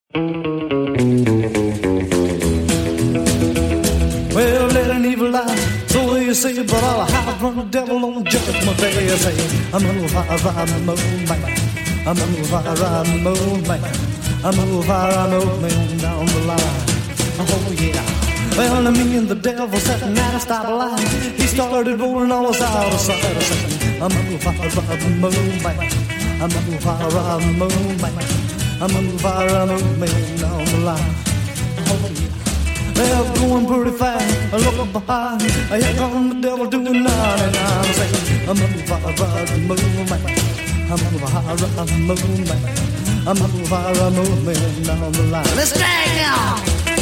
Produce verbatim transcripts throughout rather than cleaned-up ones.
Well, let an evil lie, so you say, but I'll hide from the devil on judgment day. I say, I'm a fire, I'm a moon man. I'm a fire, I'm a moon man. I'm a fire, I'm a moon down the line. Oh yeah. Well, me and the devil sitting at a stoplight. He started rolling all us out of sight. I said, I'm a fire, I'm a moon man. I'm a fire, I'm a moon man. I'm a fire, I'm a moon down the line. Oh yeah. They're going pretty fast, I look behind. Here come the devil doing ninety-nine. Saying, I'm a fire, I'm a moon man. I'm a fire, I'm a moon man. I'm a fire, I'm a moon down the line. Let's drag it on.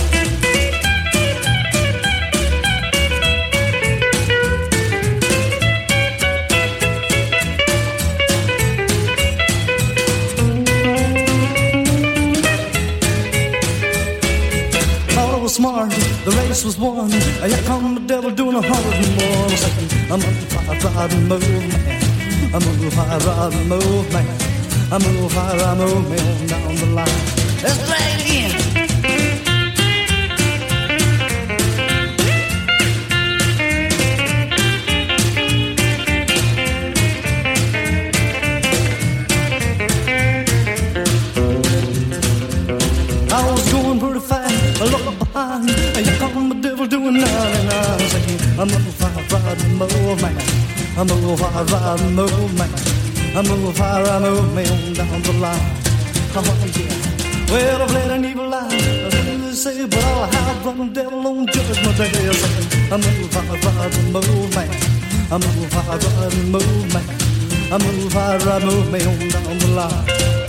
Smart, the race was won. Here come the devil doing a hundred and more. Saying, I'm a fire, ride and move man. I'm a fire, ride and move man. I'm a fire, I move man down the line. Let's drag it in. I was going pretty fast. I look behind, here come the devil doing ninety-nine. Saying, I'm a fire, ride and move man. I'm a fire, ride and move man. I'm a fire, I move man down the line. Oh yeah. Well, I've let an evil lie, I say, but I'll hide from the devil on judgment day. Saying, I'm a fire, ride and move man. I'm a fire, ride and move man. I'm a fire, I move man down the line.